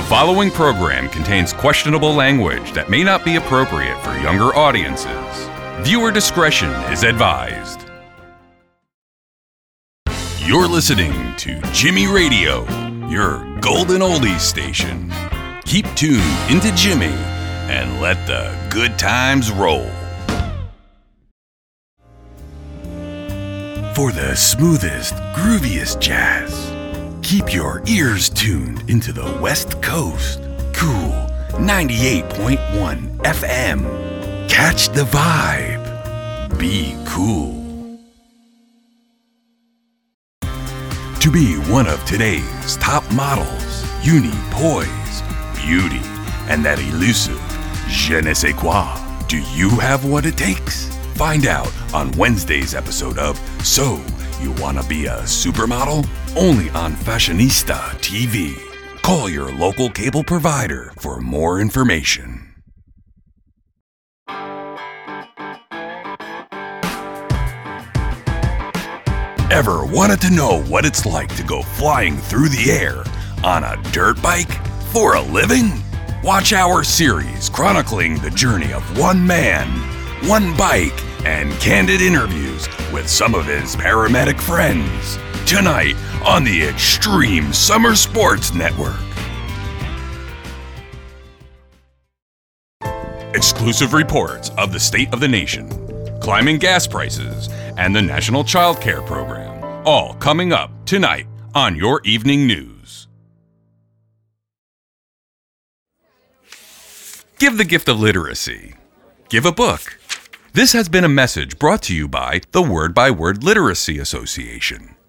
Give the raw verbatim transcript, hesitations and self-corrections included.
following program contains questionable language that may not be appropriate for younger audiences. Viewer discretion is advised. You're listening to Jimmy Radio, your golden oldies station. Keep tuned into Jimmy and let the good times roll. For the smoothest, grooviest jazz, keep your ears tuned into the West Coast. Cool ninety-eight point one F M. Catch the vibe. Be cool. To be one of today's top models, you need poise, beauty, and that elusive je ne sais quoi. Do you have what it takes? Find out on Wednesday's episode of So You Wanna Be a Supermodel? Only on Fashionista T V. Call your local cable provider for more information. Ever wanted to know what it's like to go flying through the air on a dirt bike for a living? Watch our series chronicling the journey of one man, one bike, and candid interviews with some of his paramedic friends. Tonight on the Extreme Summer Sports Network. Exclusive reports of the state of the nation, climbing gas prices, and the National Child Care Program. All coming up tonight on your evening news. Give the gift of literacy. Give a book. This has been a message brought to you by the Word by Word Literacy Association.